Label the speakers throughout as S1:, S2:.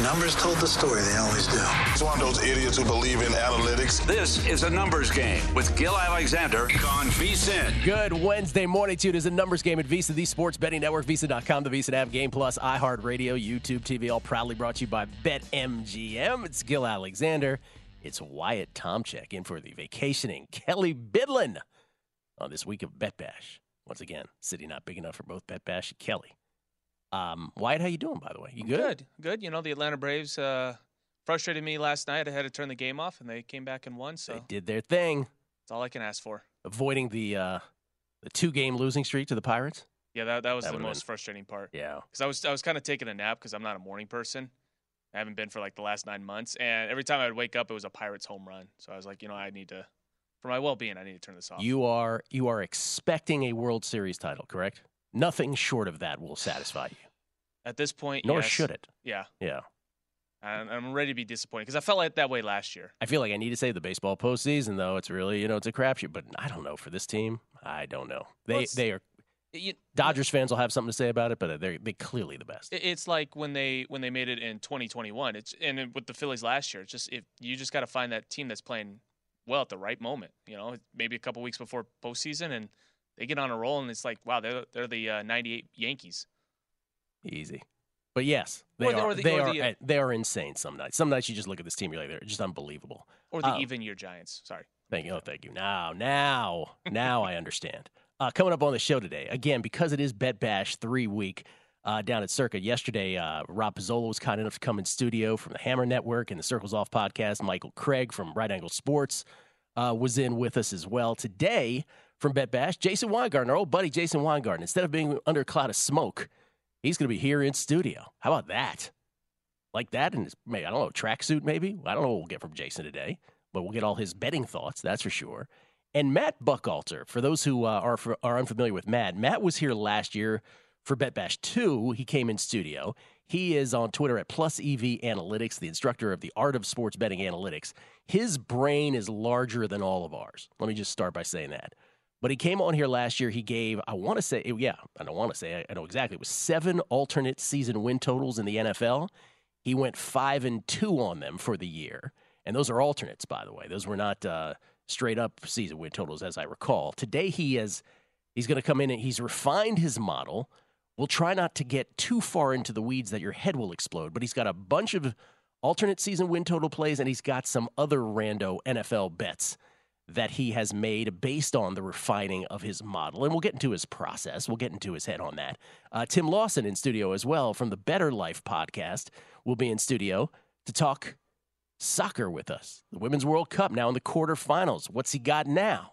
S1: Numbers told the story. They always do.
S2: He's one of those idiots who believe in analytics.
S3: This is a numbers game with Gil Alexander on VSiN.
S4: Good Wednesday morning to you. It is a numbers game at VSiN, the sports betting network, VSiN.com, the VSiN app, Game Plus, iHeartRadio, YouTube TV, all proudly brought to you by BetMGM. It's Gil Alexander. It's Wyatt Tomchek in for the vacationing Kelly Bidlin on this week of Bet Bash. Once again, city not big enough for both Bet Bash and Kelly. Wyatt, how you doing, by the way? You good?
S5: Good. You know, the Atlanta Braves frustrated me last night. I had to turn the game off, and they came back and won. So
S4: They did their thing.
S5: That's all I can ask for.
S4: Avoiding the 2-game losing streak to the Pirates.
S5: Yeah, that was the most frustrating part.
S4: Yeah.
S5: Because I was kind of taking a nap because I'm not a morning person. I haven't been for like the last 9 months. And every time I would wake up, it was a Pirates home run. So I was like, I need to, for my well-being, I need to turn this off.
S4: You are expecting a World Series title, correct? Nothing short of that will satisfy you.
S5: At this point,
S4: Nor
S5: yes.
S4: should it.
S5: Yeah.
S4: Yeah.
S5: And I'm ready to be disappointed because I felt like that way last year.
S4: I feel like I need to say the baseball postseason, though. It's really, it's a crapshoot. But I don't know for this team. I don't know. They are. Dodgers fans will have something to say about it, but they're clearly the best.
S5: It's like when they made it in 2021. And with the Phillies last year. It's just you just got to find that team that's playing well at the right moment. Maybe a couple weeks before postseason, and they get on a roll, and it's like, wow, they're the '98 Yankees.
S4: Easy. But yes, they are insane some nights. Some nights you just look at this team, you're like, they're just unbelievable.
S5: Or the even year Giants. Sorry.
S4: Thank you. Now I understand. Coming up on the show today, again, because it is Bet Bash 3 week down at Circa. Yesterday, Rob Pizzola was kind enough to come in studio from the Hammer Network and the Circles Off podcast. Michael Craig from Right Angle Sports was in with us as well. Today, from Bet Bash, Jason Weingarten, our old buddy Jason Weingarten. Instead of being under a cloud of smoke, he's going to be here in studio. How about that? Like that? And maybe, I don't know, tracksuit maybe? I don't know what we'll get from Jason today, but we'll get all his betting thoughts, that's for sure. And Matt Buchalter, for those who are unfamiliar with Matt was here last year for Bet Bash 2. He came in studio. He is on Twitter at +EV Analytics, the instructor of the art of sports betting analytics. His brain is larger than all of ours. Let me just start by saying that. But he came on here last year. He gave, I know exactly. It was 7 alternate season win totals in the NFL. He went 5-2 on them for the year. And those are alternates, by the way. Those were not straight up season win totals, as I recall. Today he's going to come in and he's refined his model. We'll try not to get too far into the weeds that your head will explode, but he's got a bunch of alternate season win total plays, and he's got some other rando NFL bets that he has made based on the refining of his model. And we'll get into his process. We'll get into his head on that. Tim Lawson in studio as well from the Better Life podcast will be in studio to talk soccer with us. The Women's World Cup now in the quarterfinals. What's he got now?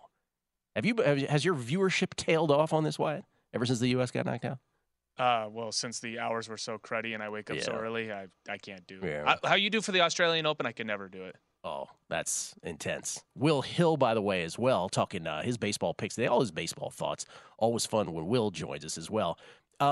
S4: Has your viewership tailed off on this, Wyatt, ever since the U.S. got knocked out?
S5: Well, since the hours were so cruddy and I wake up so early, I can't do it. How you do for the Australian Open, I can never do it.
S4: Oh, that's intense. Will Hill, by the way, as well, talking his baseball picks today, all his baseball thoughts. Always fun when Will joins us as well.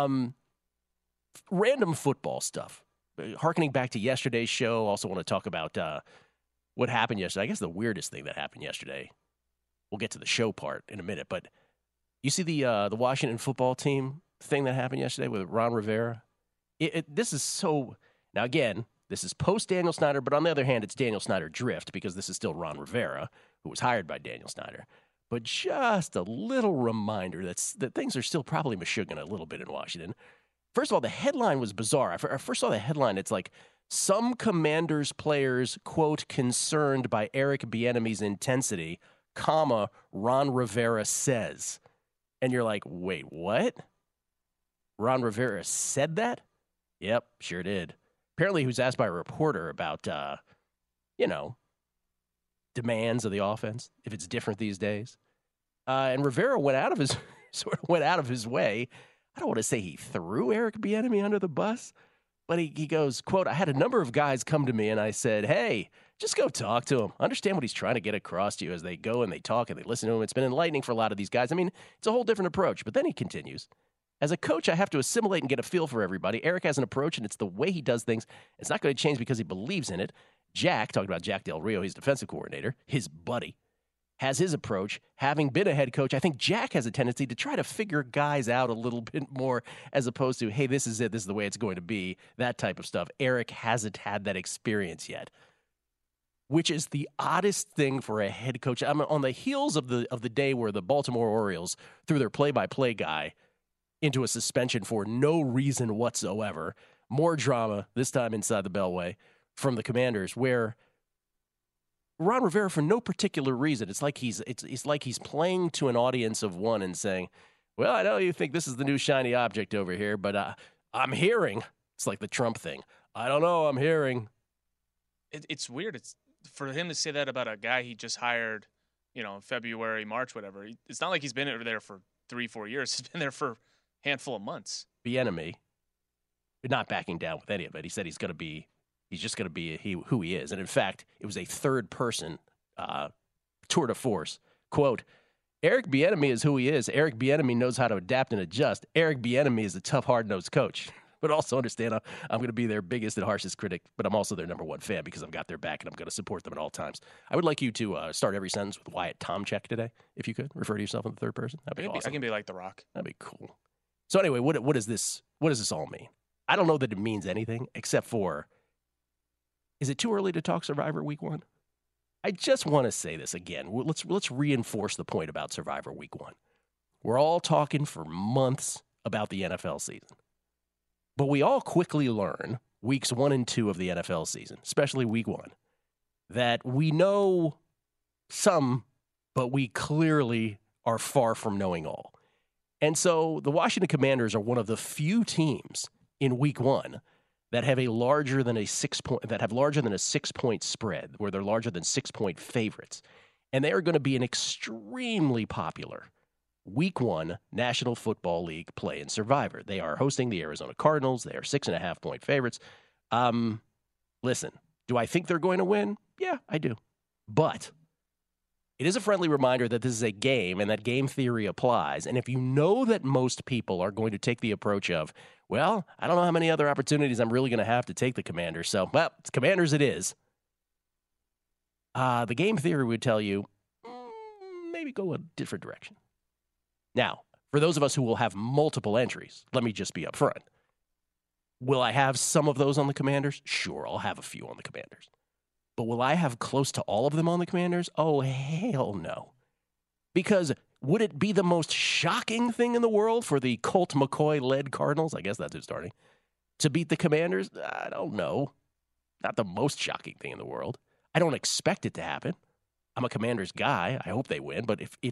S4: Random football stuff. Harkening back to yesterday's show, also want to talk about what happened yesterday. I guess the weirdest thing that happened yesterday. We'll get to the show part in a minute, but you see the Washington football team thing that happened yesterday with Ron Rivera? This is so... Now, again, this is post-Daniel Snyder, but on the other hand, it's Daniel Snyder drift because this is still Ron Rivera, who was hired by Daniel Snyder. But just a little reminder that things are still probably mashugin a little bit in Washington. First of all, the headline was bizarre. I first saw the headline. It's like, some Commanders players, quote, concerned by Eric Bieniemy's intensity, comma, Ron Rivera says. And you're like, wait, what? Ron Rivera said that? Yep, sure did. Apparently he was asked by a reporter about, demands of the offense, if it's different these days. And Rivera went out of his way. I don't want to say he threw Eric Bieniemy under the bus, but he goes, quote, I had a number of guys come to me and I said, hey, just go talk to him. Understand what he's trying to get across to you as they go and they talk and they listen to him. It's been enlightening for a lot of these guys. I mean, it's a whole different approach. But then he continues. As a coach, I have to assimilate and get a feel for everybody. Eric has an approach, and it's the way he does things. It's not going to change because he believes in it. Jack, talking about Jack Del Rio, he's defensive coordinator, his buddy. has his approach. Having been a head coach, I think Jack has a tendency to try to figure guys out a little bit more as opposed to, hey, this is it, this is the way it's going to be, that type of stuff. Eric hasn't had that experience yet, which is the oddest thing for a head coach. I'm on the heels of the day where the Baltimore Orioles threw their play-by-play guy into a suspension for no reason whatsoever. More drama, this time inside the Beltway, from the Commanders, where Ron Rivera, for no particular reason, it's like he's playing to an audience of one and saying, well, I know you think this is the new shiny object over here, but I'm hearing. It's like the Trump thing. I don't know, I'm hearing.
S5: It's weird. It's for him to say that about a guy he just hired, February, March, whatever. It's not like he's been over there for 3-4 years. He's been there for a handful of months.
S4: Bieniemy, not backing down with any of it. He said he's just going to be who he is. And in fact, it was a third-person tour de force. Quote, Eric Bieniemy is who he is. Eric Bieniemy knows how to adapt and adjust. Eric Bieniemy is a tough, hard-nosed coach. But also understand I'm going to be their biggest and harshest critic, but I'm also their number one fan because I've got their back and I'm going to support them at all times. I would like you to start every sentence with Wyatt Tomchek today, if you could. Refer to yourself in the third person. That'd be awesome.
S5: I can be like The Rock.
S4: That'd be cool. So anyway, what does this all mean? I don't know that it means anything except for, is it too early to talk Survivor Week 1? I just want to say this again. Let's reinforce the point about Survivor Week 1. We're all talking for months about the NFL season. But we all quickly learn, weeks 1 and 2 of the NFL season, especially week 1, that we know some, but we clearly are far from knowing all. And so the Washington Commanders are one of the few teams in week 1 that have larger than a 6-point spread, where they're larger than 6-point favorites. And they are going to be an extremely popular Week 1 National Football League play-in Survivor. They are hosting the Arizona Cardinals. They are 6.5-point favorites. Listen, do I think they're going to win? Yeah, I do. But it is a friendly reminder that this is a game and that game theory applies. And if you know that most people are going to take the approach of, well, I don't know how many other opportunities I'm really going to have to take the Commanders. So, well, it's Commanders it is. The game theory would tell you, maybe go a different direction. Now, for those of us who will have multiple entries, let me just be upfront. Will I have some of those on the Commanders? Sure, I'll have a few on the Commanders. But will I have close to all of them on the Commanders? Oh, hell no. Because would it be the most shocking thing in the world for the Colt McCoy-led Cardinals, I guess that's who's starting, to beat the Commanders? I don't know. Not the most shocking thing in the world. I don't expect it to happen. I'm a Commanders guy. I hope they win. But if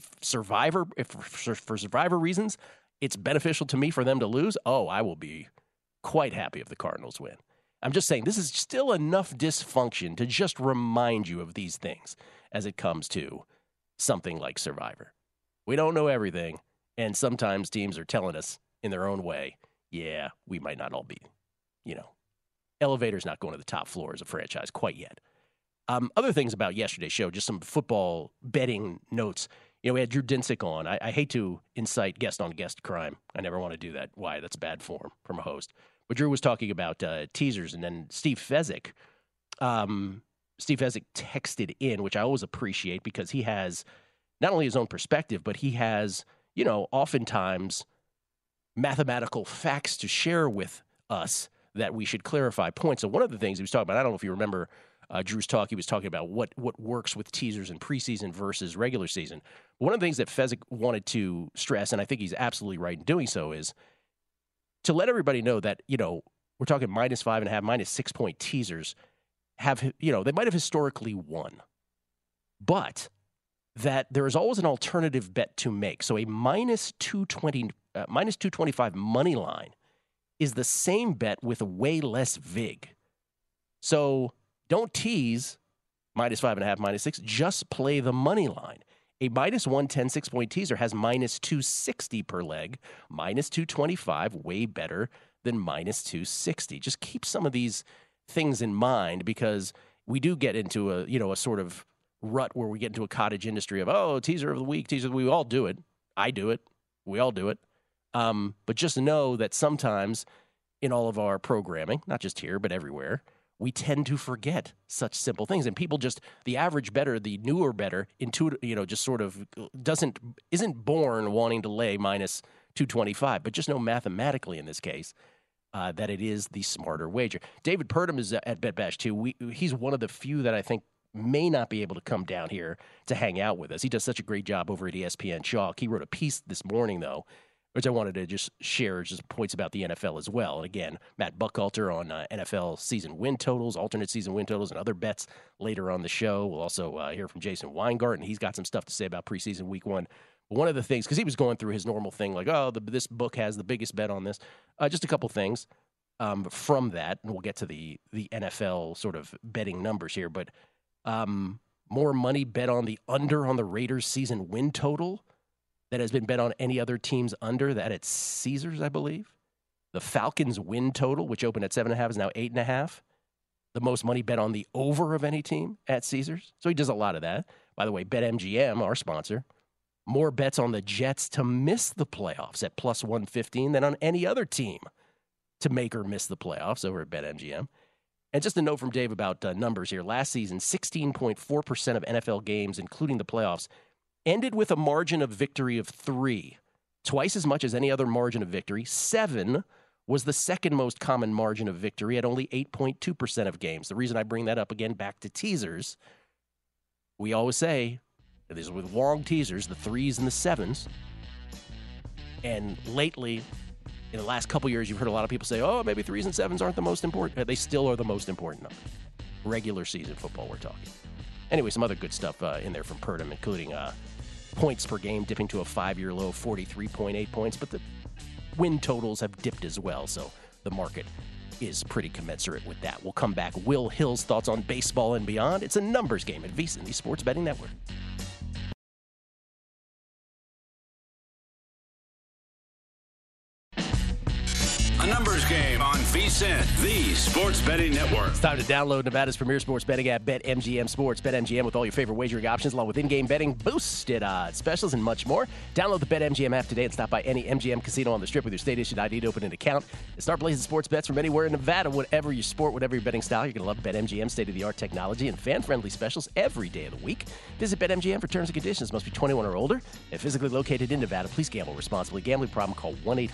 S4: for Survivor reasons, it's beneficial to me for them to lose, I will be quite happy if the Cardinals win. I'm just saying this is still enough dysfunction to just remind you of these things as it comes to something like Survivor. We don't know everything, and sometimes teams are telling us in their own way, yeah, we might not all be, elevator's not going to the top floor as a franchise quite yet. Other things about yesterday's show, just some football betting notes. We had Drew Dinsick on. I hate to incite guest-on-guest crime. I never want to do that. Why? That's bad form from a host. But Drew was talking about teasers, and then Steve Fezzik. Steve Fezzik texted in, which I always appreciate because he has not only his own perspective, but he has, oftentimes mathematical facts to share with us that we should clarify points. So one of the things he was talking about, I don't know if you remember Drew's talk, he was talking about what works with teasers in preseason versus regular season. One of the things that Fezzik wanted to stress, and I think he's absolutely right in doing so, is to let everybody know that, we're talking -5.5, -6-point teasers they might have historically won, but that there is always an alternative bet to make. So a -220, -225 money line is the same bet with way less vig. So don't tease -5.5, -6. Just play the money line. A -110 6-point teaser has -260 per leg, -225, way better than -260. Just keep some of these things in mind because we do get into a sort of rut where we get into a cottage industry of, teaser of the week. We all do it. I do it. We all do it. But just know that sometimes in all of our programming, not just here, but everywhere, we tend to forget such simple things. And people just, the average bettor, the newer bettor, just sort of isn't born wanting to lay minus 225, but just know mathematically in this case that it is the smarter wager. David Purdom is at BetBash too. He's one of the few that I think may not be able to come down here to hang out with us. He does such a great job over at ESPN Chalk. He wrote a piece this morning, though, which I wanted to just share just points about the NFL as well. And again, Matt Buchalter on NFL season win totals, alternate season win totals, and other bets later on the show. We'll also hear from Jason Weingarten. He's got some stuff to say about preseason week one. But one of the things, because he was going through his normal thing, like, this book has the biggest bet on this. Just a couple things from that, and we'll get to the NFL sort of betting numbers here. But more money bet on the under on the Raiders season win total that has been bet on any other teams under that at Caesars, I believe. The Falcons win total, which opened at 7.5, is now 8.5. The most money bet on the over of any team at Caesars. So he does a lot of that. By the way, BetMGM, our sponsor, more bets on the Jets to miss the playoffs at plus 115 than on any other team to make or miss the playoffs over at BetMGM. And just a note from Dave about numbers here. Last season, 16.4% of NFL games, including the playoffs, ended with a margin of victory of 3, twice as much as any other margin of victory. 7 was the second most common margin of victory at only 8.2% of games. The reason I bring that up again back to teasers, we always say, these are with long teasers, the 3s and the 7s. And lately, in the last couple years, you've heard a lot of people say, maybe 3s and 7s aren't the most important. They still are the most important number. Regular season football, we're talking. Anyway, some other good stuff in there from Purdom, including points per game dipping to a 5-year low of 43.8 points, but the win totals have dipped as well, so the market is pretty commensurate with that. We'll come back. Will Hill's thoughts on baseball and beyond. It's a numbers game at VSiN, the Sports Betting Network.
S3: A numbers game on VSiN, the Sports Betting Network.
S4: It's time to download Nevada's premier sports betting app, BetMGM Sports. BetMGM with all your favorite wagering options, along with in-game betting, boosted odds, specials, and much more. Download the BetMGM app today and stop by any MGM casino on the Strip with your state-issued ID to open an account and start blazing sports bets from anywhere in Nevada. Whatever your sport, whatever your betting style, you're going to love BetMGM state-of-the-art technology and fan-friendly specials every day of the week. Visit BetMGM for terms and conditions. Must be 21 or older and physically located in Nevada. Please gamble responsibly. Gambling problem, call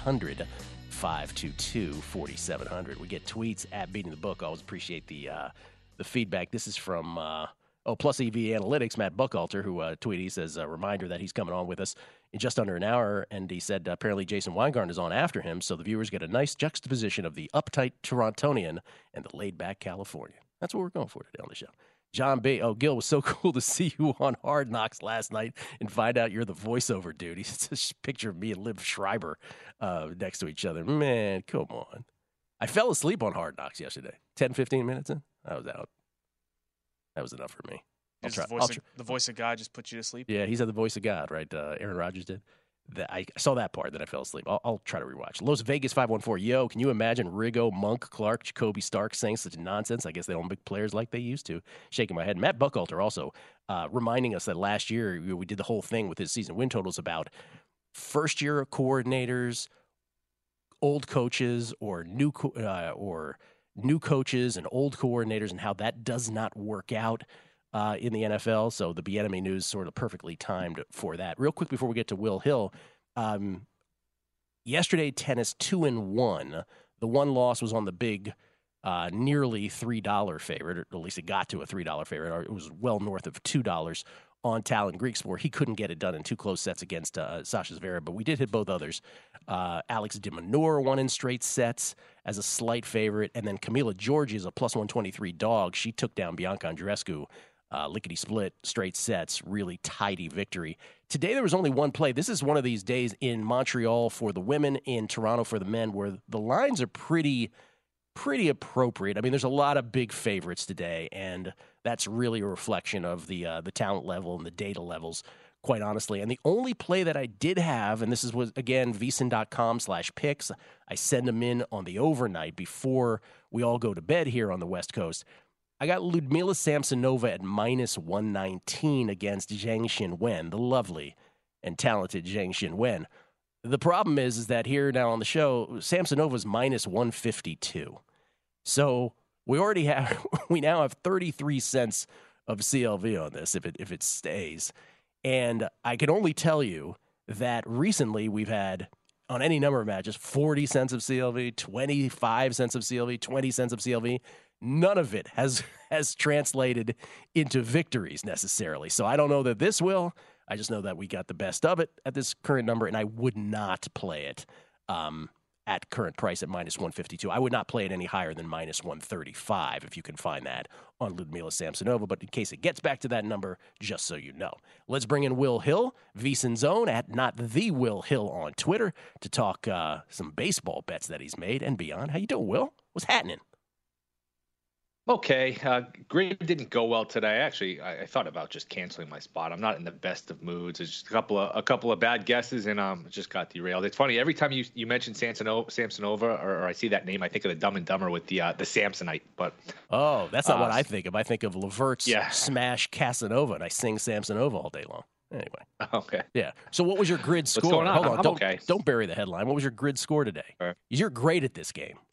S4: 1-800-522-4700. We get tweets at Beating the Book. Always appreciate the feedback. This is from Plus EV Analytics, Matt Buchalter, who tweeted. He says a reminder that he's coming on with us in just under an hour, and he said apparently Jason Weingarten is on after him, so the viewers get a nice juxtaposition of the uptight Torontonian and the laid-back Californian. That's what we're going for today on the show. John B. Oh, Gil, was so cool to see you on Hard Knocks last night and find out you're the voiceover dude. He's just a picture of me and Liv Schreiber next to each other. Man, come on. I fell asleep on Hard Knocks yesterday. 10, 15 minutes in, I was out. That was enough for me.
S5: The voice of God just put you to sleep?
S4: Yeah, he said the voice of God, right? Aaron Rodgers did. I saw that part, then I fell asleep. I'll try to rewatch. Las Vegas 514. Yo, can you imagine Riggo, Monk, Clark, Jacoby Stark saying such nonsense? I guess they don't make players like they used to. Shaking my head. Matt Buchalter also reminding us that last year we did the whole thing with his season win totals about first-year coordinators, old coaches, or new coaches and old coordinators, and how that does not work out in the NFL. So the Bieniemy news sort of perfectly timed for that. Real quick before we get to Will Hill, yesterday tennis 2-1. The one loss was on the big nearly $3 favorite, or at least it got to a $3 favorite. It was well north of $2 on Talon Griekspoor. He couldn't get it done in 2 close sets against Sasha Zverev, but we did hit both others. Alex de Minaur won in straight sets as a slight favorite, and then Camila Giorgi is a plus 123 dog. She took down Bianca Andreescu. Lickety-split, straight sets, really tidy victory. Today there was only one play. This is one of these days in Montreal for the women, in Toronto for the men, where the lines are pretty appropriate. I mean, there's a lot of big favorites today, and that's really a reflection of the talent level and the data levels, quite honestly. And the only play that I did have, and this was again, vsin.com/picks. I send them in on the overnight before we all go to bed here on the West Coast. I got Ludmila Samsonova at minus 119 against Zhang Xinwen, the lovely and talented Zhang Xinwen. The problem is that here now on the show, Samsonova's minus 152. So we now have 33 cents of CLV on this if it stays. And I can only tell you that recently we've had, on any number of matches, 40 cents of CLV, 25 cents of CLV, 20 cents of CLV. None of it has translated into victories necessarily. So I don't know that this will. I just know that we got the best of it at this current number, and I would not play it at current price at minus 152. I would not play it any higher than minus 135 if you can find that on Ludmila Samsonova. But in case it gets back to that number, just so you know. Let's bring in Will Hill, VSiN Zone at Not The Will Hill on Twitter to talk some baseball bets that he's made and beyond. How you doing, Will? What's happening?
S6: Okay. Grid didn't go well today. Actually, I thought about just canceling my spot. I'm not in the best of moods. It's just a couple of bad guesses, and just got derailed. It's funny. Every time you mention Samsonova, or I see that name, I think of the Dumb and Dumber with the Samsonite. But
S4: that's not what I think of. I think of Levert's smash Casanova, and I sing Samsonova all day long. Anyway.
S6: Okay.
S4: Yeah. So what was your grid score?
S6: What's going on?
S4: Hold on.
S6: Okay.
S4: Don't bury the headline. What was your grid score today?
S6: Right.
S4: You're great at this game.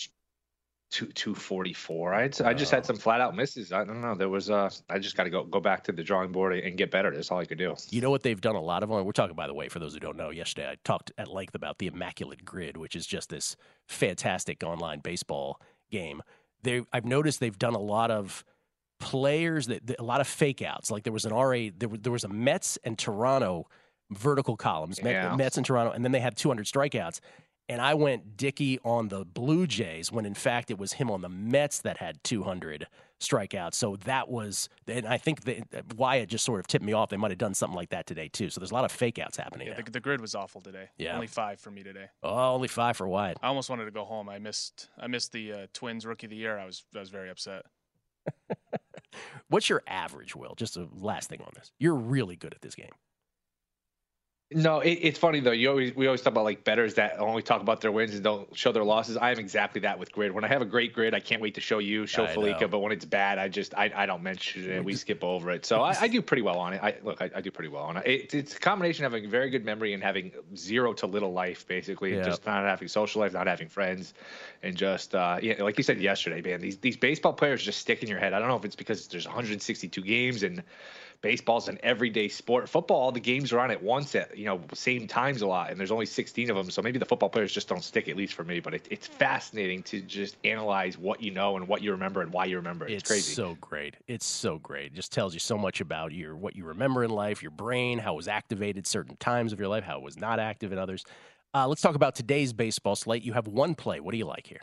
S6: 244. I just had some flat out misses. I don't know. There was I just got to go back to the drawing board and get better. That's all I could do.
S4: You know what they've done a lot of? We're talking, by the way, for those who don't know, yesterday I talked at length about the Immaculate Grid, which is just this fantastic online baseball game. I've noticed they've done a lot of players, a lot of fake outs. Like there was an RA, there was a Mets and Toronto vertical columns, Mets and Toronto, and then they had 200 strikeouts. And I went Dickey on the Blue Jays when, in fact, it was him on the Mets that had 200 strikeouts. So that was – and I think Wyatt just sort of tipped me off. They might have done something like that today, too. So there's a lot of fake-outs happening now.
S5: The grid was awful today.
S4: Yeah.
S5: Only 5 for me today.
S4: Oh, only 5 for Wyatt.
S5: I almost wanted to go home. I missed the Twins Rookie of the Year. I was very upset.
S4: What's your average, Will? Just a last thing on this. You're really good at this game.
S6: No, it's funny though. We always talk about like bettors that only talk about their wins and don't show their losses. I am exactly that with grid. When I have a great grid, I can't wait to show Felica. But when it's bad, I don't mention it. We skip over it. So I do pretty well on it. I do pretty well on it. It's a combination of having a very good memory and having zero to little life, basically. Yeah. Just not having social life, not having friends, and just like you said yesterday, man. These baseball players just stick in your head. I don't know if it's because there's 162 games and baseball's an everyday sport. Football, the games are on at once at same times a lot, and there's only 16 of them. So maybe the football players just don't stick, at least for me. But it's fascinating to just analyze what you know and what you remember and why you remember it. It's crazy.
S4: So great. It's so great. It just tells you so much about what you remember in life, your brain, how it was activated certain times of your life, how it was not active in others. Let's talk about today's baseball slate. You have one play. What do you like here?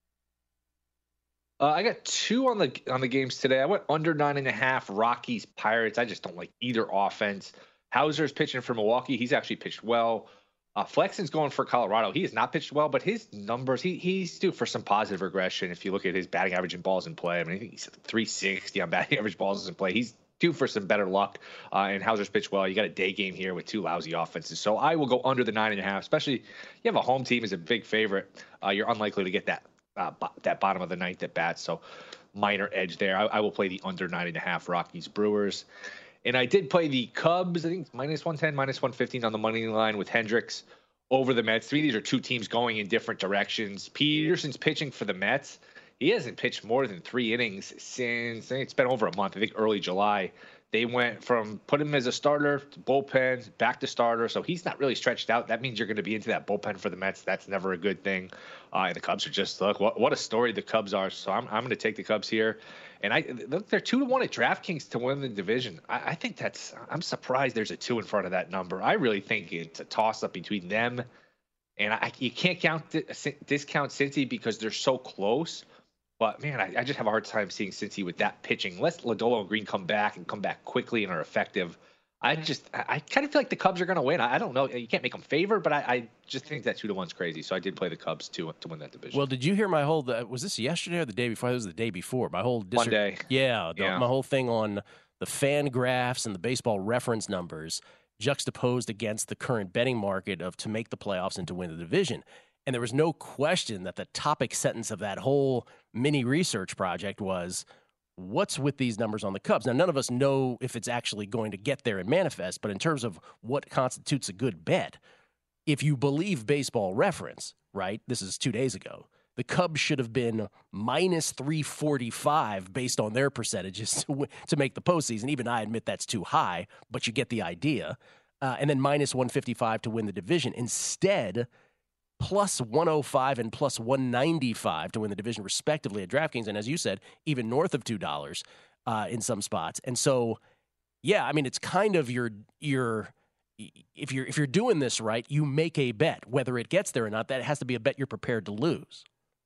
S6: I got 2 on the games today. I went under 9.5 Rockies Pirates. I just don't like either offense. Hauser's pitching for Milwaukee. He's actually pitched well. Flexen's going for Colorado. He has not pitched well, but his numbers, he's due for some positive regression. If you look at his batting average and balls in play, I mean, I think he's 360 on batting average balls in play. He's due for some better luck. And Hauser's pitched well. You got a day game here with 2 lousy offenses. So I will go under the 9.5, especially you have a home team as a big favorite. You're unlikely to get that bottom of the ninth at bat, so minor edge there. I will play the under 9.5 Rockies Brewers. And I did play the Cubs, I think minus 110, minus 115 on the money line with Hendricks over the Mets. These are 2 teams going in different directions. Peterson's pitching for the Mets. He hasn't pitched more than 3 innings since, it's been over a month, I think early July. They went from put him as a starter to bullpen, back to starter, so he's not really stretched out. That means you're going to be into that bullpen for the Mets. That's never a good thing. And the Cubs are just, look, what a story the Cubs are. So I'm going to take the Cubs here. And they're 2-1 at DraftKings to win the division. I think I'm surprised there's a 2 in front of that number. I really think it's a toss-up between them. And you can't discount Cincy because they're so close. But, man, I just have a hard time seeing Cincy with that pitching. Unless Lodolo and Green come back quickly and are effective. I kind of feel like the Cubs are going to win. I don't know. You can't make them favor, but I just think that 2-1's crazy. So I did play the Cubs to win that division.
S4: Well, did you hear my whole was this yesterday or the day before? It was the day before. My whole
S6: Monday.
S4: Yeah, my whole thing on the fan graphs and the baseball reference numbers juxtaposed against the current betting market to make the playoffs and to win the division. And there was no question that the topic sentence of that whole mini research project was, what's with these numbers on the Cubs? Now, none of us know if it's actually going to get there and manifest, but in terms of what constitutes a good bet, if you believe Baseball Reference, right, this is 2 days ago, The Cubs should have been minus 345 based on their percentages to make the postseason. Even I admit that's too high, but you get the idea. And then minus 155 to win the division. Instead, plus 105 and plus 195 to win the division, respectively, at DraftKings. And as you said, even north of $2 in some spots. And so, yeah, I mean, it's kind of your if you're doing this right, you make a bet. Whether it gets there or not, that has to be a bet you're prepared to lose.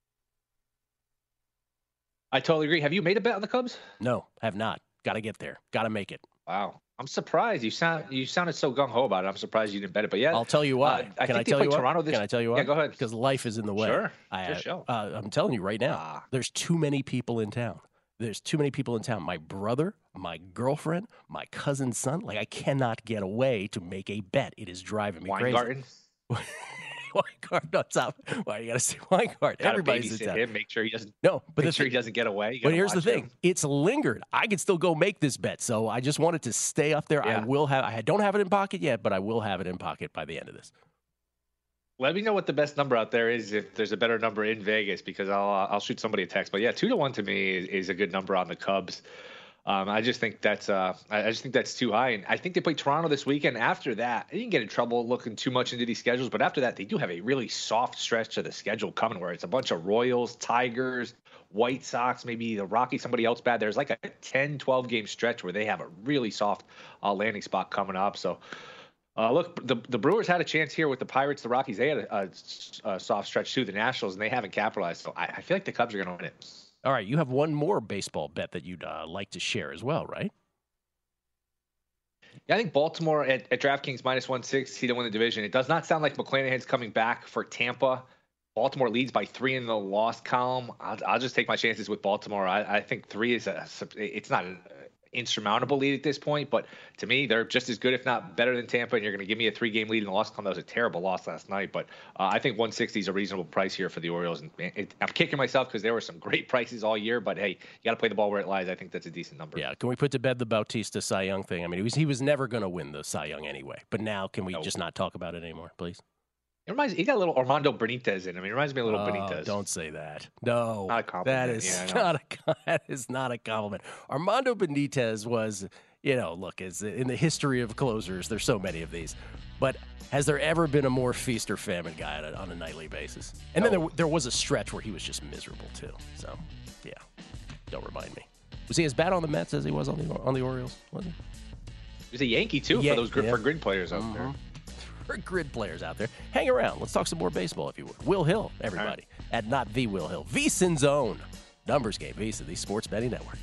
S6: I totally agree. Have you made a bet on the Cubs?
S4: No, have not. Got to get there. Got to make it.
S6: Wow. I'm surprised. You sounded so gung-ho about it. I'm surprised you didn't bet it. But yeah,
S4: I'll tell you why.
S6: Can I tell you why?
S4: Can I tell you why?
S6: Yeah, go ahead.
S4: Because life is in the way.
S6: Sure.
S4: Sure. I'm telling you right now, there's too many people in town. There's too many people in town. My brother, my girlfriend, my cousin's son. Like, I cannot get away to make a bet. It is driving me crazy.
S6: Weingarten?
S4: Weingarten on top. Why you got to say Weingarten? Everybody's in town.
S6: Him, make sure he doesn't.
S4: No, but
S6: make sure he doesn't get away.
S4: But here's the thing: it's lingered. I could still go make this bet, so I just wanted to stay up there.
S6: Yeah.
S4: I don't have it in pocket yet, but I will have it in pocket by the end of this.
S6: Let me know what the best number out there is if there's a better number in Vegas, because I'll shoot somebody a text. But yeah, 2-1 to me is a good number on the Cubs. I just think that's too high, and I think they play Toronto this weekend. After that, they didn't get in trouble looking too much into these schedules, but after that, they do have a really soft stretch to the schedule coming, where it's a bunch of Royals, Tigers, White Sox, maybe the Rockies, somebody else bad. There's like a 10-12 game stretch where they have a really soft landing spot coming up. So. Look, the Brewers had a chance here with the Pirates, the Rockies. They had a soft stretch too, the Nationals, and they haven't capitalized. So I feel like the Cubs are going to win it.
S4: All right, you have one more baseball bet that you'd like to share as well, right?
S6: Yeah, I think Baltimore at DraftKings minus 160 to win the division. It does not sound like McClanahan's coming back for Tampa. Baltimore leads by 3 in the loss column. I'll just take my chances with Baltimore. I think 3 is it's not an insurmountable lead at this point, but to me, they're just as good, if not better than Tampa, and you're going to give me a 3-game lead in the loss column. That was a terrible loss last night, but I think 160 is a reasonable price here for the Orioles. And I'm kicking myself because there were some great prices all year, but hey, you got to play the ball where it lies. I think that's a decent number.
S4: Yeah, can we put to bed the Bautista Cy Young thing? I mean, he was never going to win the Cy Young anyway, but now can we just not talk about it anymore, please?
S6: He got a little Armando Benitez in him. He reminds me a little Benitez.
S4: Don't say that. No,
S6: not a compliment.
S4: That is not a compliment. Armando Benitez was, look, is in the history of closers. There's so many of these, but has there ever been a more feast or famine guy on a nightly basis? And then there was a stretch where he was just miserable too. So, yeah, don't remind me. Was he as bad on the Mets as he was on the Orioles? Was he?
S6: He was a Yankee too for those for grid players out there.
S4: For grid players out there. Hang around. Let's talk some more baseball, if you would. Will Hill, everybody. At Not The Will Hill. VSiN's own numbers game. VSiN, the Sports Betting Network.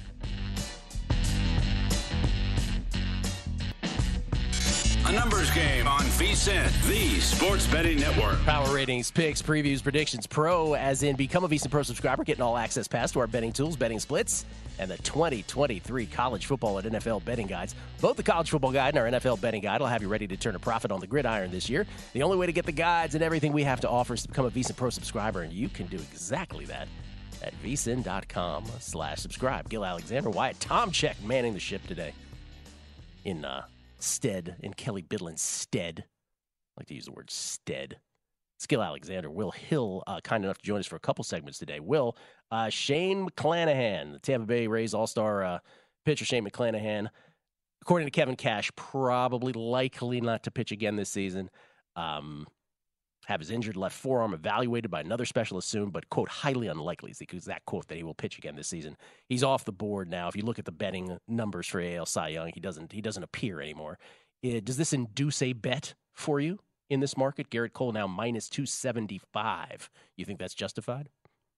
S3: A numbers game on VSiN, the Sports Betting Network.
S4: Power ratings, picks, previews, predictions. Pro, as in become a VSiN Pro subscriber, getting all access pass to our betting tools, betting splits, and the 2023 college football and NFL betting guides. Both the college football guide and our NFL betting guide will have you ready to turn a profit on the gridiron this year. The only way to get the guides and everything we have to offer is to become a VSiN Pro subscriber, and you can do exactly that at vsin.com/subscribe. Gil Alexander, Wyatt Tomchek manning the ship today in Kelly Bidlin's stead. I like to use the word stead. Skill Alexander, Will Hill, kind enough to join us for a couple segments today. Will, Shane McClanahan, the Tampa Bay Rays all-star pitcher Shane McClanahan, according to Kevin Cash, likely not to pitch again this season. Have his injured left forearm evaluated by another specialist soon, but, quote, highly unlikely is the exact quote that he will pitch again this season. He's off the board now. If you look at the betting numbers for AL Cy Young, he doesn't appear anymore. Does this induce a bet for you in this market? Garrett Cole now minus 275. You think that's justified?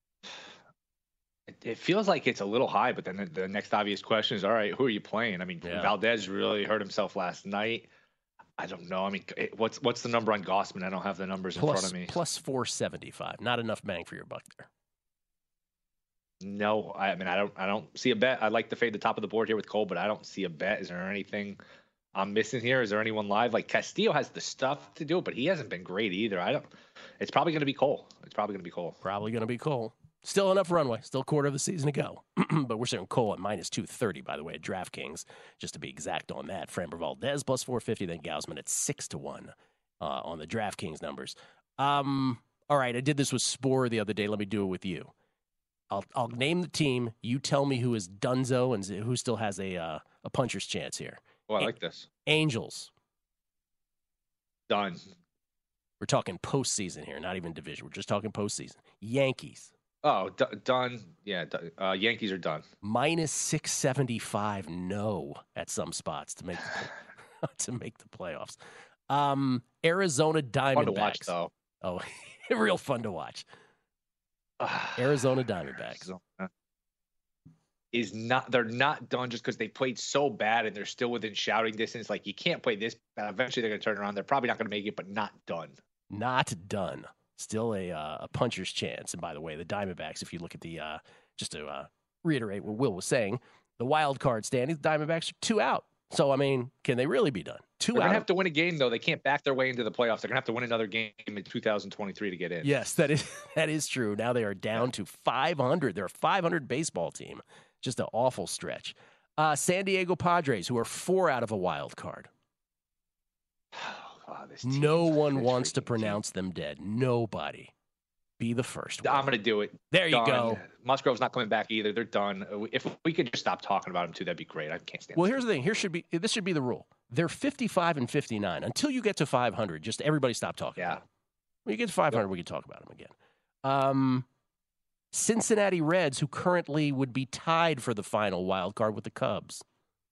S6: It feels like it's a little high, but then the next obvious question is, all right, who are you playing? I mean, Valdez really hurt himself last night. I don't know. I mean, what's the number on Gausman? I don't have the numbers in front of me.
S4: Plus 475. Not enough bang for your buck there.
S6: No, I mean, I don't see a bet. I'd like to fade the top of the board here with Cole, but I don't see a bet. Is there anything I'm missing here? Is there anyone live? Like Castillo has the stuff to do it, but he hasn't been great either. It's probably going to be Cole. Probably going to be Cole.
S4: Still enough runway. Still a quarter of the season to go. But we're seeing Cole at minus 230, by the way, at DraftKings, just to be exact on that. Framber Valdez plus 450, then Gausman at 6-1 on the DraftKings numbers. All right, I did this with Spore the other day. Let me do it with you. I'll name the team. You tell me who is Dunzo and who still has a puncher's chance here.
S6: Oh, I like this.
S4: Angels.
S6: Done.
S4: We're talking postseason here, not even division. We're just talking postseason. Yankees.
S6: Oh, done. Yeah, Yankees are done.
S4: Minus 675 no at some spots to make to make the playoffs. Arizona Diamondbacks.
S6: Fun to watch, though.
S4: Oh, real fun to watch. Arizona Diamondbacks.
S6: They're not done just because they played so bad and they're still within shouting distance. Like, you can't play this bad. Eventually they're going to turn around. They're probably not going to make it, but not done.
S4: Not done. Still a puncher's chance. And by the way, the Diamondbacks, if you look at the just to reiterate what Will was saying, the wild card standings, the Diamondbacks are 2 out. So, I mean, can they really be done? 2 out.
S6: They're going to have to win a game, though. They can't back their way into the playoffs. They're going to have to win another game in 2023 to get in.
S4: Yes, that is true. Now they are down to 500. They're a 500 baseball team. Just an awful stretch. San Diego Padres, who are 4 out of a wild card.
S6: Oh, God,
S4: no one wants to pronounce them dead. Nobody. Be the first one.
S6: I'm going to do it.
S4: There you go.
S6: Musgrove's not coming back either. They're done. If we could just stop talking about them too, that'd be great. I can't stand.
S4: Well, here's the thing. This should be the rule. They're 55 and 59 until you get to 500. Just everybody stop talking.
S6: Yeah.
S4: About them. When you get to 500, we can talk about them again. Cincinnati Reds, who currently would be tied for the final wild card with the Cubs.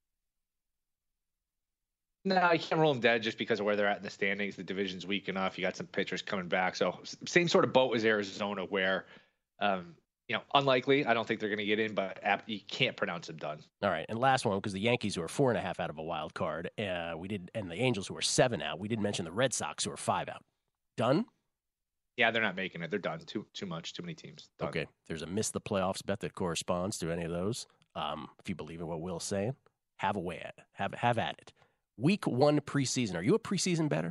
S6: No, you can't roll them dead just because of where they're at in the standings. The division's weak enough. You got some pitchers coming back. So same sort of boat as Arizona where, unlikely. I don't think they're going to get in, but you can't pronounce them done.
S4: All right. And last one, because the Yankees who are 4.5 out of a wild card, and the Angels who are 7 out. We didn't mention the Red Sox who are 5 out. Done?
S6: Yeah, they're not making it. They're done. Too much. Too many teams. Done.
S4: Okay. There's a miss the playoffs bet that corresponds to any of those. If you believe in what Will's saying, have a way at it. Have at it. Week 1 preseason. Are you a preseason bettor?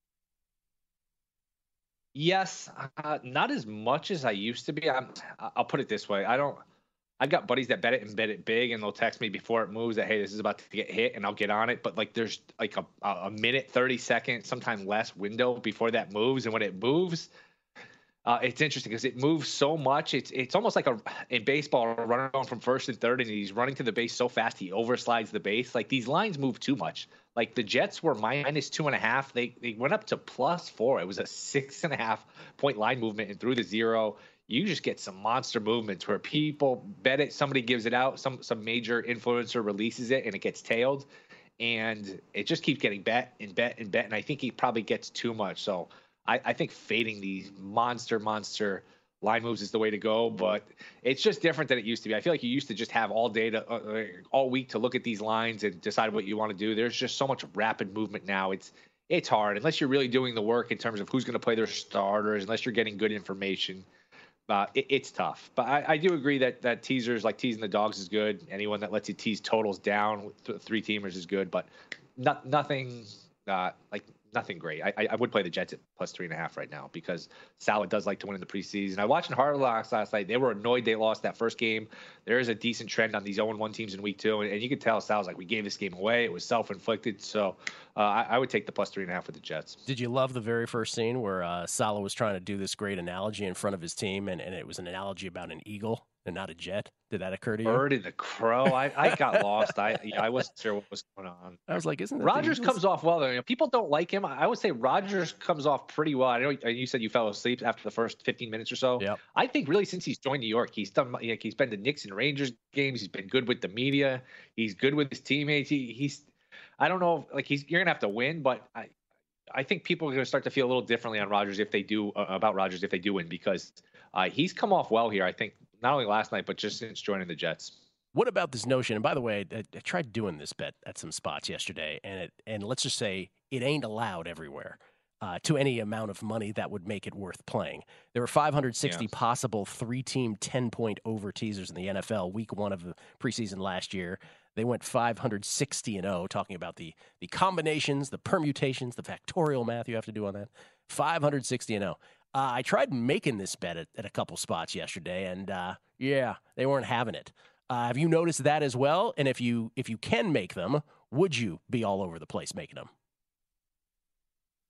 S6: Yes, not as much as I used to be. I'll put it this way. I've got buddies that bet it and bet it big, and they'll text me before it moves that, hey, this is about to get hit, and I'll get on it. But like, there's like a minute, 30 second, sometimes less window before that moves, and when it moves, it's interesting because it moves so much. It's almost like in baseball, a runner going from first and third, and he's running to the base so fast he overslides the base. Like, these lines move too much. Like, the Jets were minus 2.5. They went up to +4. It was a 6.5 point line movement and through the 0. You just get some monster movements where people bet it, somebody gives it out, some major influencer releases it, and it gets tailed, and it just keeps getting bet and bet and bet. And I think he probably gets too much. So I think fading these monster line moves is the way to go, but it's just different than it used to be. I feel like you used to just have all data all week to look at these lines and decide what you want to do. There's just so much rapid movement now. It's hard unless you're really doing the work in terms of who's going to play their starters, unless you're getting good information. It's tough. But I do agree that teasers, like teasing the dogs, is good. Anyone that lets you tease totals down with 3-teamers is good, but nothing great. I would play the Jets at +3.5 right now because Saleh does like to win in the preseason. I watched Hard Knocks last night. They were annoyed they lost that first game. There is a decent trend on these 0-1 teams in week 2, and you could tell Saleh's like, we gave this game away. It was self-inflicted. So I would take the +3.5 with the Jets. Did
S4: you love the very first scene where Saleh was trying to do this great analogy in front of his team, and it was an analogy about an eagle and not a jet? Did that occur to you?
S6: Bird and the crow. I got lost. I wasn't sure what was going on.
S4: I was like, isn't that
S6: Rodgers comes off well? Though. People don't like him. I would say Rodgers comes off pretty well. I know you said you fell asleep after the first 15 minutes or so.
S4: Yep.
S6: I think really since he's joined New York, he's done. He's been to Knicks and Rangers games. He's been good with the media. He's good with his teammates. He's. I don't know. Like you're gonna have to win, but I think people are gonna start to feel a little differently on Rodgers if they do about Rodgers if they do win because he's come off well here. I think. Not only last night, but just since joining the Jets.
S4: What about this notion? And by the way, I tried doing this bet at some spots yesterday, and let's just say it ain't allowed everywhere to any amount of money that would make it worth playing. There were 560 possible 3-team 10-point over teasers in the NFL week 1 of the preseason last year. They went 560-0, talking about the combinations, the permutations, the factorial math you have to do on that. 560-0. I tried making this bet at a couple spots yesterday, and they weren't having it. Have you noticed that as well? And if you can make them, would you be all over the place making them?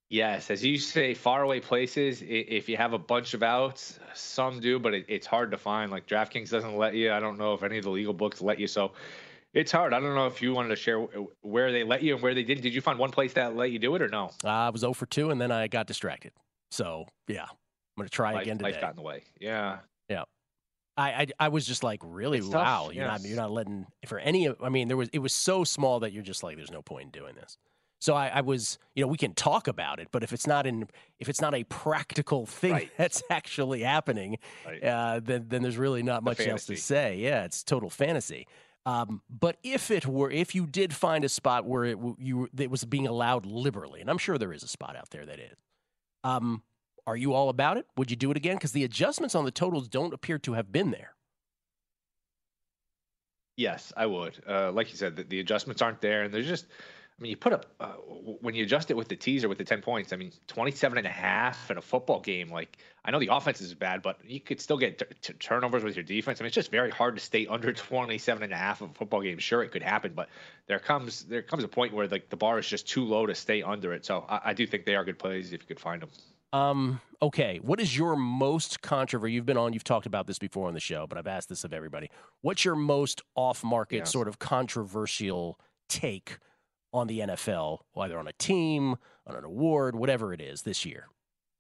S6: Yes, as you say, faraway places. If you have a bunch of outs, some do, but it's hard to find. Like DraftKings doesn't let you. I don't know if any of the legal books let you. So it's hard. I don't know if you wanted to share where they let you and where they didn't. Did you find one place that let you do it or no?
S4: I was 0 for 2, and then I got distracted. So, yeah, I'm going to try again today.
S6: Life got in the way. Yeah.
S4: Yeah. I was just like, really?
S6: It's
S4: Wow.
S6: tough,
S4: You're
S6: yes.
S4: not letting for any. I mean, it was so small that you're just like, there's no point in doing this. So I was, we can talk about it, but if it's not a practical thing
S6: Right.
S4: that's actually happening,
S6: Right.
S4: then there's really not much else to
S6: fantasy.
S4: say. Yeah, it's total fantasy. But if you did find a spot where it was being allowed liberally, and I'm sure there is a spot out there that is, are you all about it? Would you do it again? Because the adjustments on the totals don't appear to have been there.
S6: Yes, I would. Like you said, the adjustments aren't there, and there's just, you put up when you adjust it with the teaser with the 10 points. 27.5 in a football game. Like, I know the offense is bad, but you could still get turnovers with your defense. It's just very hard to stay under 27.5 of a football game. Sure, it could happen, but there comes a point where the bar is just too low to stay under it. So I do think they are good plays if you could find them.
S4: Okay. What is your most controversial? You've talked about this before on the show, but I've asked this of everybody. What's your most off-market sort of controversial take on the NFL, either on a team, on an award, whatever it is this year?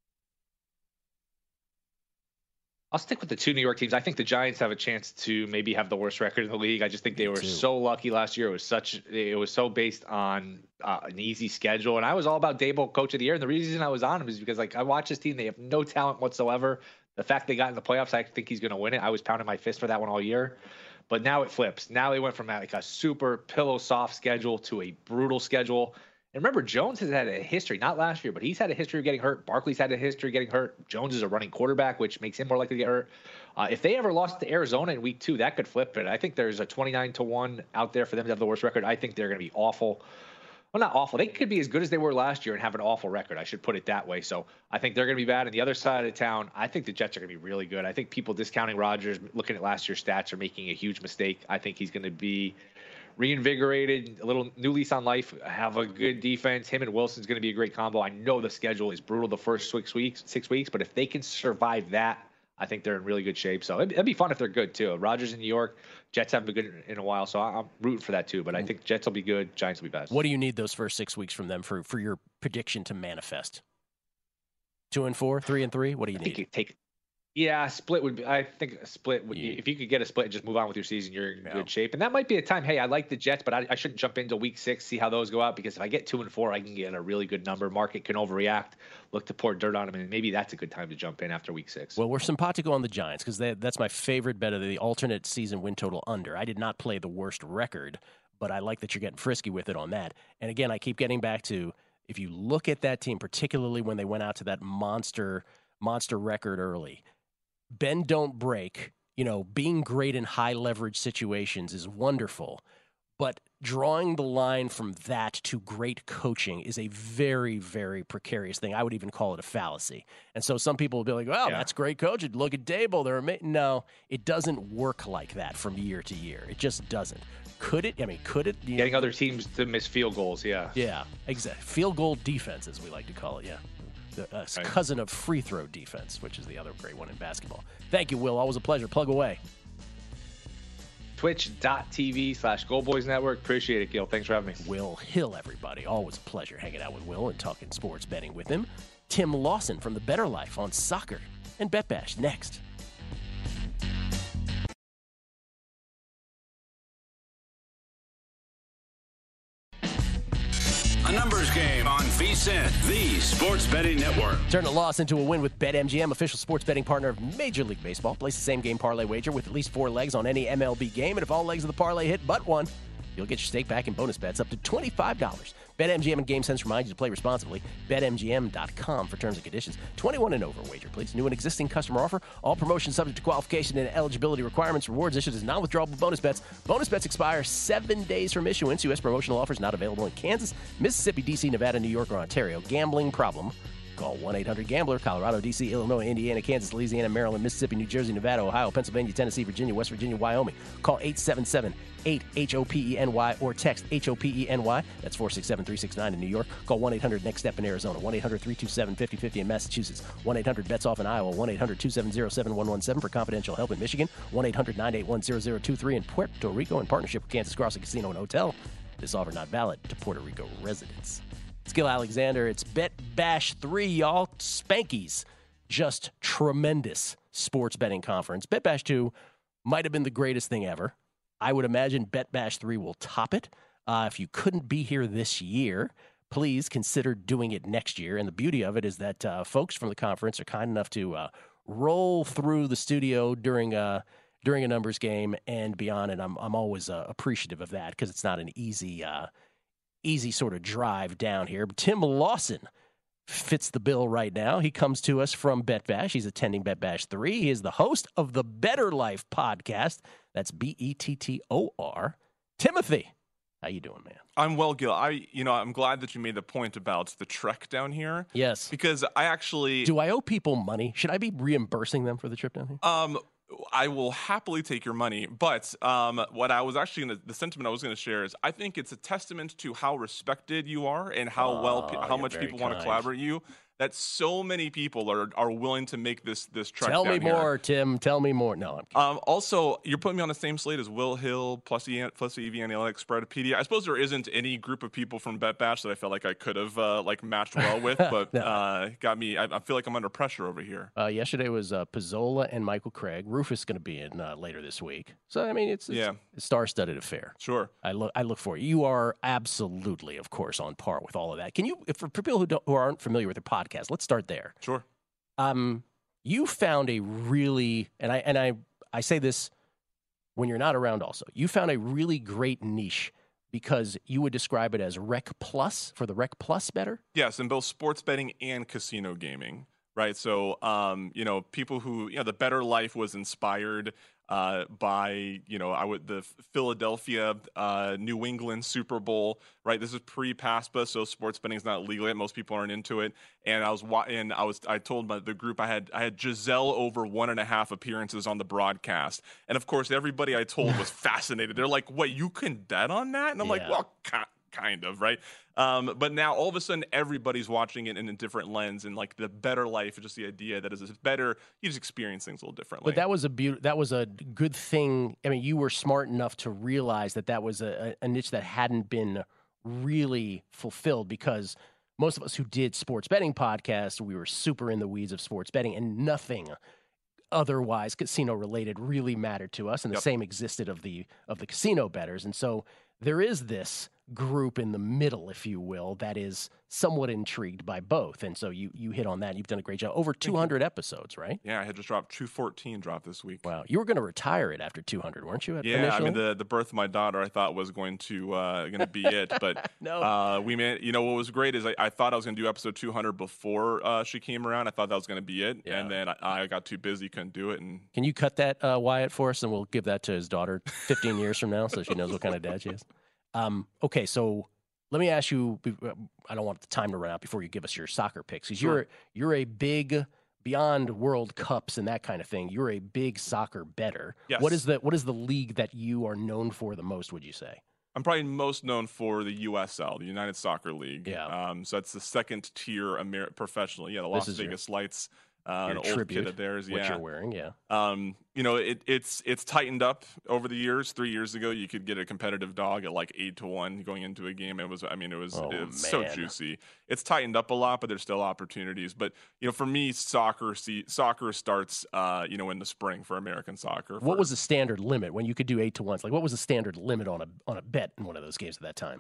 S6: I'll stick with the two New York teams. I think the Giants have a chance to maybe have the worst record in the league. I just think they were so lucky last year. It was so based on an easy schedule. And I was all about Dable, coach of the year. And the reason I was on him is because I watched this team. They have no talent whatsoever. The fact they got in the playoffs, I think he's going to win it. I was pounding my fist for that one all year. But now it flips. Now they went from a super pillow soft schedule to a brutal schedule. And remember, Jones has had a history, not last year, but he's had a history of getting hurt. Barkley's had a history of getting hurt. Jones is a running quarterback, which makes him more likely to get hurt. If they ever lost to Arizona in week 2, that could flip it. I think there's a 29-1 out there for them to have the worst record. I think they're going to be awful. Well, not awful. They could be as good as they were last year and have an awful record. I should put it that way. So I think they're going to be bad. And the other side of town, I think the Jets are going to be really good. I think people discounting Rodgers, looking at last year's stats, are making a huge mistake. I think he's going to be reinvigorated, a little new lease on life, have a good defense. Him and Wilson's going to be a great combo. I know the schedule is brutal the first 6 weeks, but if they can survive that, I think they're in really good shape. So it'd be fun if they're good too. Rodgers in New York, Jets haven't been good in a while, so I'm rooting for that too. But I think Jets will be good, Giants will be bad.
S4: What do you need those first 6 weeks from them for your prediction to manifest? 2-4, 3-3. What do you need?
S6: Yeah, split would be. I think a split would be. If you could get a split and just move on with your season, you're in good shape. And that might be a time. Hey, I like the Jets, but I shouldn't jump into week 6, see how those go out, because if I get 2-4, I can get a really good number. Market can overreact, look to pour dirt on them, and maybe that's a good time to jump in after week 6.
S4: Well, we're simpatico on the Giants because that's my favorite bet of the alternate season win total under. I did not play the worst record, but I like that you're getting frisky with it on that. And again, I keep getting back to, if you look at that team, particularly when they went out to that monster record early, bend don't break. Being great in high leverage situations is wonderful, but drawing the line from that to great coaching is a very, very precarious thing. I would even call it a fallacy. And so some people will be like, "Well, that's great coaching. Look at Dable. They're amazing." No, it doesn't work like that from year to year. It just doesn't. Could it? Could it?
S6: Getting other teams to miss field goals, yeah.
S4: Yeah, exactly. Field goal defense, as we like to call it, yeah. The cousin of free throw defense, which is the other great one in basketball. Thank you, Will. Always a pleasure. Plug away.
S6: Twitch.tv/GoldBoys Network. Appreciate it, Gil. Thanks for having me.
S4: Will Hill, everybody. Always a pleasure hanging out with Will and talking sports betting with him. Tim Lawson from The Better Life on soccer and Bet Bash next.
S3: A numbers game on VSiN, the Sports Betting Network.
S4: Turn a loss into a win with BetMGM, official sports betting partner of Major League Baseball. Place the same game parlay wager with at least 4 legs on any MLB game, and if all legs of the parlay hit but one, you'll get your stake back in bonus bets up to $25. BetMGM and GameSense remind you to play responsibly. BetMGM.com for terms and conditions. 21 and over wager, please. New and existing customer offer. All promotions subject to qualification and eligibility requirements. Rewards issued as non-withdrawable bonus bets. Bonus bets expire 7 days from issuance. U.S. promotional offers not available in Kansas, Mississippi, D.C., Nevada, New York, or Ontario. Gambling problem? Call 1-800-GAMBLER. Colorado, D.C., Illinois, Indiana, Kansas, Louisiana, Maryland, Mississippi, New Jersey, Nevada, Ohio, Pennsylvania, Tennessee, Virginia, West Virginia, Wyoming. Call 877-8-HOPENY or text HOPENY. That's 467-369 in New York. Call 1-800-NEXT-STEP in Arizona. 1-800-327-5050 in Massachusetts. 1-800-BETS-OFF in Iowa. 1-800-270-7117 for confidential help in Michigan. 1-800-981-0023 in Puerto Rico in partnership with Kansas Crossing Casino and Hotel. This offer not valid to Puerto Rico residents. It's Gil Alexander. It's Bet Bash 3, y'all. Spanky's just tremendous sports betting conference. Bet Bash 2 might have been the greatest thing ever. I would imagine Bet Bash 3 will top it. If you couldn't be here this year, please consider doing it next year. And the beauty of it is that folks from the conference are kind enough to roll through the studio during a numbers game and beyond. And I'm always appreciative of that because it's not an easy sort of drive down here. But Tim Lawson fits the bill right now. He comes to us from Bet Bash. He's attending Bet Bash 3. He is the host of the Better Life podcast. That's Bettor. Timothy, how you doing, man?
S7: I'm well, Gil. I'm glad that you made the point about the trek down here.
S4: Yes.
S7: Because I actually...
S4: Do I owe people money? Should I be reimbursing them for the trip down here?
S7: I will happily take your money, but what I was actually the sentiment I was going to share is I think it's a testament to how respected you are and how much people want to collaborate you. That so many people are willing to make this trek.
S4: Tell me more,
S7: here.
S4: Tim. Tell me more. No, I'm kidding.
S7: Also, you're putting me on the same slate as Will Hill plus the EV Analytics, Spreadopedia. I suppose there isn't any group of people from Bet Bash that I felt like I could have matched well with, but got me. I feel like I'm under pressure over here.
S4: Yesterday was Pizzola and Michael Craig. Rufus is going to be in later this week. So I mean, it's a star-studded affair.
S7: Sure.
S4: I look for it. You are absolutely, of course, on par with all of that. Can you, for people who aren't familiar with the podcast, let's start there.
S7: Sure.
S4: You found a really, and I say this when you're not around also, you found a really great niche because you would describe it as Rec Plus, for the Rec Plus better?
S7: Yes, in both sports betting and casino gaming, right? So, people who, the Better Life was inspired by the Philadelphia New England Super Bowl, right? This is pre-PASPA, so sports betting is not legal yet. Most people aren't into it. And I told the group I had Giselle over 1.5 appearances on the broadcast, and of course everybody I told was fascinated. They're like, "What, you can bet on that?" And I'm like, "Well, kind of, right?" But now all of a sudden everybody's watching it in a different lens, and like the Better Life is just the idea that it's better. You just experience things a little differently.
S4: But that was a good thing. I mean, you were smart enough to realize that was a niche that hadn't been really fulfilled, because most of us who did sports betting podcasts, we were super in the weeds of sports betting, and nothing otherwise casino related really mattered to us, and the same existed of the casino bettors. And so there is this group in the middle, if you will, that is somewhat intrigued by both. And so you hit on that. You've done a great job. Over 200 episodes, right?
S7: Yeah, I had just dropped 214 this week.
S4: Wow. You were going to retire it after 200, weren't you?
S7: Yeah,
S4: initially?
S7: I mean, the birth of my daughter I thought was going to be it. But
S4: no.
S7: What was great is I thought I was going to do episode 200 before she came around. I thought that was going to be it. Yeah. And then I got too busy, couldn't do it. And Can
S4: you cut that, Wyatt, for us? And we'll give that to his daughter 15 years from now so she knows what kind of dad she is. Okay, so let me ask you, I don't want the time to run out before you give us your soccer picks, because you're a big, beyond World Cups and that kind of thing, you're a big soccer bettor.
S7: Yes.
S4: What is the league that you are known for the most, would you say?
S7: I'm probably most known for the USL, the United Soccer League.
S4: Yeah.
S7: So that's the second tier professional. Yeah, the Las Vegas Lights. An old kid of theirs,
S4: what you're wearing, yeah.
S7: It's tightened up over the years. 3 years ago, you could get a competitive dog at like 8-1 going into a game. It was so juicy. It's tightened up a lot, but there's still opportunities. But for me, soccer starts in the spring for American soccer.
S4: What was the standard limit when you could do 8-1? Like, what was the standard limit on a bet in one of those games at that time?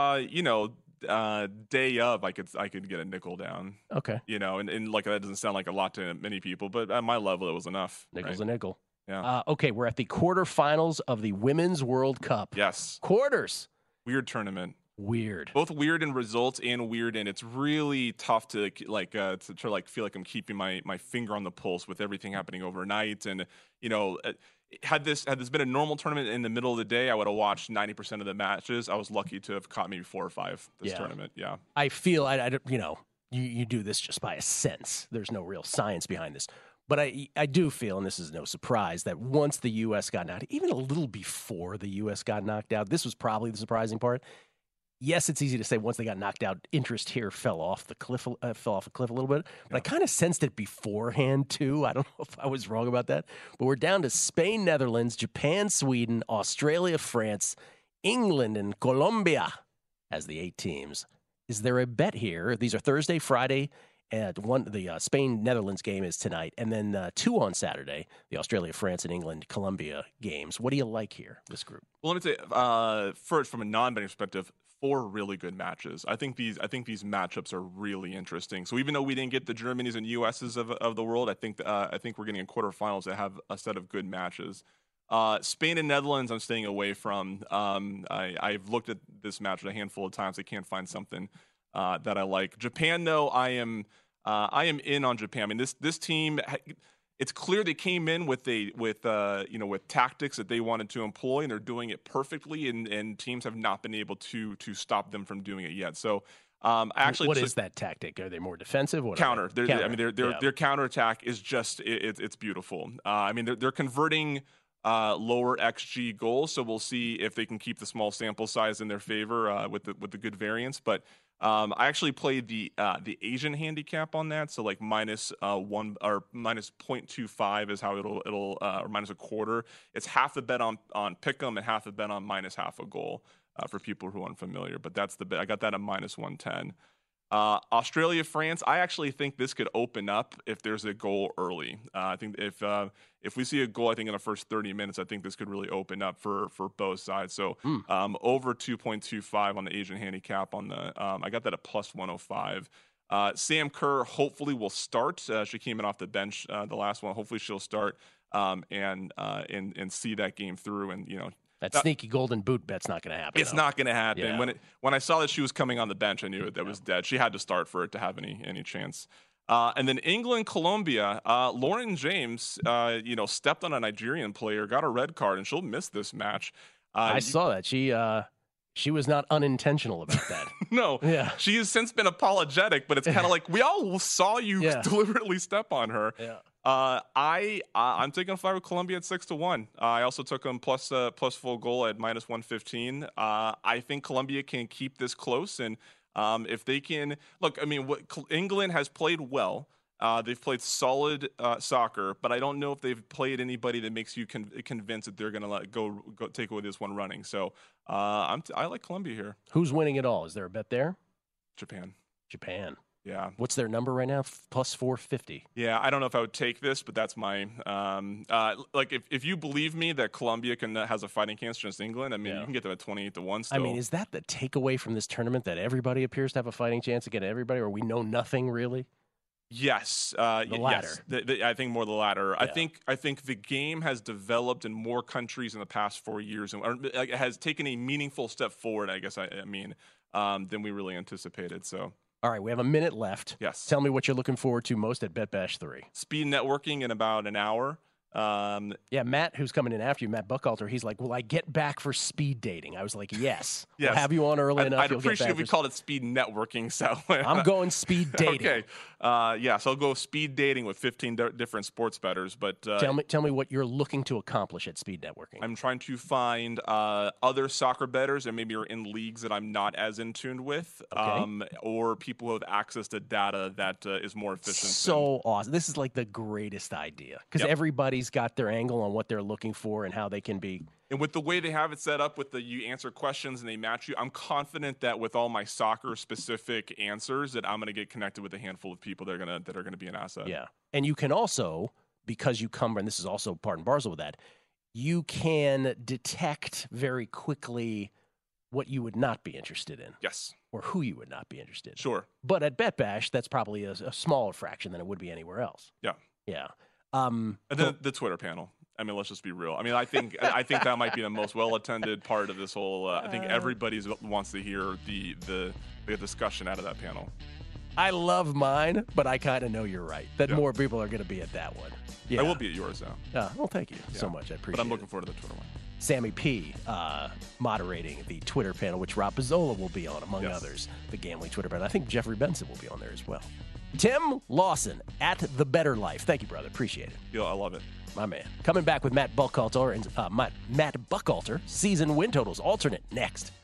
S7: Day of, I could get a nickel down.
S4: Okay.
S7: And like that doesn't sound like a lot to many people, but at my level, it was enough.
S4: Nickel's a nickel.
S7: Yeah.
S4: Okay, we're at the quarterfinals of the Women's World Cup.
S7: Yes.
S4: Quarters.
S7: Weird tournament.
S4: Weird.
S7: Both weird in results and weird, and it's really tough to feel like I'm keeping my finger on the pulse with everything happening overnight. And had this been a normal tournament in the middle of the day, I would have watched 90% of the matches. I was lucky to have caught maybe 4 or 5 this tournament. Yeah.
S4: I feel you do this just by a sense. There's no real science behind this. But I do feel, and this is no surprise, that once the U.S. got knocked out, even a little before the U.S. got knocked out, this was probably the surprising part. Yes, it's easy to say once they got knocked out, interest here fell off a cliff a little bit. But I kind of sensed it beforehand, too. I don't know if I was wrong about that. But we're down to Spain, Netherlands, Japan, Sweden, Australia, France, England, and Colombia as the 8 teams. Is there a bet here? These are Thursday, Friday, and the Spain-Netherlands game is tonight, and then 2 on Saturday, the Australia, France, and England, Colombia games. What do you like here, this group?
S7: Well, let me say, first, from a non-betting perspective, 4 really good matches. I think these matchups are really interesting. So even though we didn't get the Germanys and USs of the world, I think we're getting a quarterfinals that have a set of good matches. Spain and Netherlands, I'm staying away from. I've looked at this match a handful of times. I can't find something that I like. Japan, though, I am in on Japan. I mean, this team, it's clear they came in with tactics that they wanted to employ, and they're doing it perfectly. And teams have not been able to stop them from doing it yet. So,
S4: what is that tactic? Are they more defensive?
S7: Counter. Their counterattack is just it's beautiful. I mean, they're converting lower XG goals, so we'll see if they can keep the small sample size in their favor with the good variance. But I actually played the Asian handicap on that, so like -1 or -0.25 is how it'll or -0.25. It's half the bet on Pick'em and half the bet on -0.5 a goal for people who are unfamiliar. But that's the bet. I got that at -110. Australia, France. I actually think this could open up if there's a goal early. I think if we see a goal, I think in the first 30 minutes, I think this could really open up for both sides. So over 2.25 on the Asian handicap on the. I got that at +105. Sam Kerr hopefully will start. She came in off the bench the last one. Hopefully she'll start and see that game through and
S4: That sneaky golden boot bet's not going to happen.
S7: It's not going to happen. Yeah. When I saw that she was coming on the bench, I knew that was dead. She had to start for it to have any chance. And then England, Colombia. Lauren James, stepped on a Nigerian player, got a red card, and she'll miss this match.
S4: I saw that. She was not unintentional about that.
S7: No. Yeah. She has since been apologetic, but it's kind of like we all saw you deliberately step on her. Yeah. I'm taking a flyer with Colombia at 6-1. I also took them plus full goal at -115. I think Colombia can keep this close, and if they can look, I mean, England has played well. They've played solid soccer, but I don't know if they've played anybody that makes you convinced that they're going to go take away this one running. So I like Colombia here.
S4: Who's winning it all? Is there a bet there?
S7: Japan. Yeah.
S4: What's their number right now? +450.
S7: Yeah, I don't know if I would take this, but that's my if you believe me that Colombia has a fighting chance against England, I mean, you can get them at 28-1 still.
S4: I mean, is that the takeaway from this tournament, that everybody appears to have a fighting chance against everybody, or we know nothing really?
S7: Yes,
S4: the latter.
S7: Yes. I think more the latter. Yeah. I think the game has developed in more countries in the past 4 years, and has taken a meaningful step forward. I guess I mean than we really anticipated. So.
S4: All right, we have a minute left.
S7: Yes.
S4: Tell me what you're looking forward to most at BetBash 3.
S7: Speed networking in about an hour.
S4: Matt, who's coming in after you, Matt Buchalter, he's like, will I get back for speed dating? I was like, yes.
S7: Yes.
S4: We'll have you on early enough.
S7: I'd appreciate if we called it speed networking. So
S4: I'm going speed dating.
S7: Okay. So I'll go speed dating with 15 different sports bettors. But
S4: tell me what you're looking to accomplish at speed networking.
S7: I'm trying to find other soccer bettors that maybe are in leagues that I'm not as in tune with, or people who have access to data that is more efficient.
S4: So awesome. This is like the greatest idea because everybody's got their angle on what they're looking for and how they can be.
S7: And with the way they have it set up with you answer questions and they match you, I'm confident that with all my soccer specific answers that I'm going to get connected with a handful of people that are going to be an asset.
S4: Yeah. And you can also, because you come, and this is also part and parcel with that, you can detect very quickly what you would not be interested in.
S7: Yes.
S4: Or who you would not be interested in.
S7: Sure.
S4: But at BetBash, that's probably a smaller fraction than it would be anywhere else.
S7: Yeah.
S4: Yeah.
S7: And then the Twitter panel. I mean, let's just be real. I mean, I think that might be the most well-attended part of this whole. I think everybody wants to hear the discussion out of that panel.
S4: I love mine, but I kind of know you're right. That more people are going to be at that one. Yeah.
S7: I will be at yours, though.
S4: Well, thank you so much. I appreciate it.
S7: But I'm looking forward to the Twitter one.
S4: Sammy P moderating the Twitter panel, which Rob Pizzola will be on, among others. The gambling Twitter panel. I think Jeffrey Benson will be on there as well. Tim Lawson at The Better Life. Thank you, brother. Appreciate it.
S7: Yeah, I love it.
S4: My man. Coming back with Matt Buchalter and Matt Buchalter, season win totals alternate next.